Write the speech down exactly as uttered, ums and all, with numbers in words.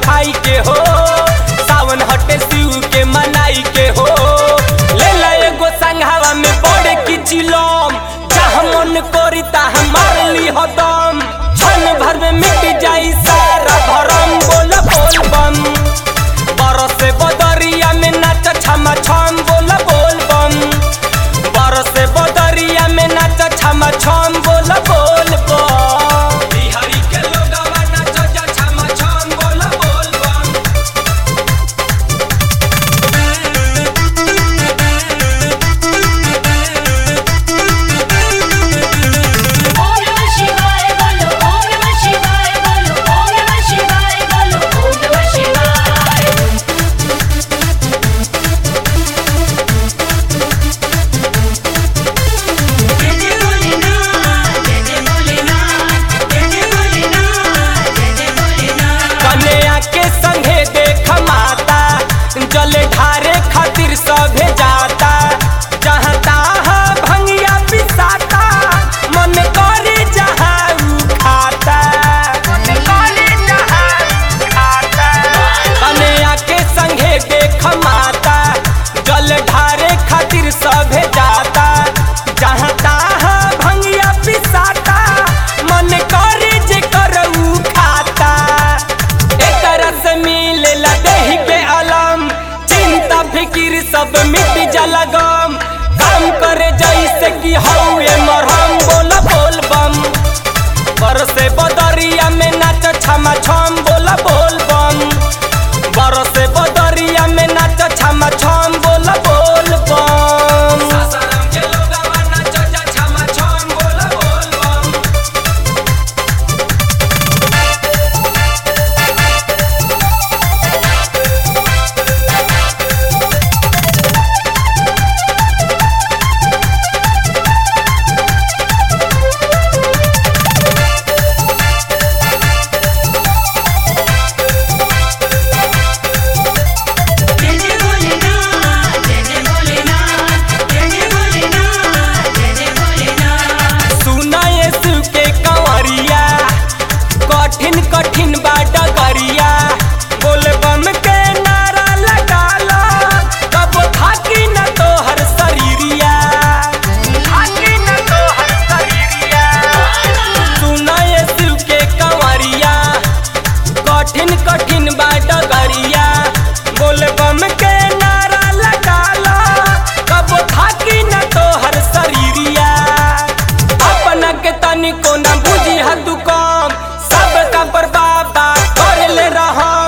खाई के हो, सावन हटे शिव के मनाई के हो। ले ला एगो संघावा में बड़े की चिलम, जहाँ मन करी तहाँ मार ली हदम। क्षण भर में मिट जाई सारा भरम, बोल बोल बम। बरसे बदरिया में नाच छमा छम, बोल बोल बम। बरसे बदरिया में नाच छमा छम, बोल बोल बम। बिहारी के लोगवा नाच जा छमा छम, बोल बोल बम। ओम नमः शिवाय बोलो, ओम नमः शिवाय बोलो, ओम नमः शिवाय बोलो, ओम नमः शिवाय। जय जय भोलेनाथ, जय जय भोलेनाथ, जय जय भोलेनाथ, जय जय भोलेनाथ। कन्या के संगे देख माता, जल ढारे खातिर सभे जाता। जहाँ तहाँ भंगिया पिसाता, मन करे जहाँ ऊ खाता। मन करे जहाँ ऊ खाता। कन्या के संगे देख माता, जल ढारे खातिर सभे जाता। जहाँ तहाँ भंगिया पिसाता, मन करे जे करऊ खाता। एकरा से मिलेला देहि के आलम, चिंता फिकिर सब मिट जाला गम। काम करे जैसे कि हौए मरहम, बोल बोल बम। बरसे बदरिया में नाच छमा छम, बोल बोल बम। बरसे बदरिया में नाच छमा छम, बोल बोल बम। सासाराम के लोगवा नाच जा छमा छम, बोल बोल बम। जय जय भोलेनाथ, जय जय भोलेनाथ, जय जय भोलेनाथ, जय जय भोलेनाथ। सुना यीशु के कंवरिया, कठिन कठिन बा डगरिया। बोल बम के नारा लगा लो, कब थाकी न तोहर शरीरिया। थाकी न तोहर शरीरिया। सुना यीशु के कंवरिया, कठिन कठिन बा डगरिया। बोल बम के नारा लगा लो, कब थाकी न तोहर शरीरिया। अपना के तनिको न बुझी हतु कम, सब का पर बाबा कर ले रहा।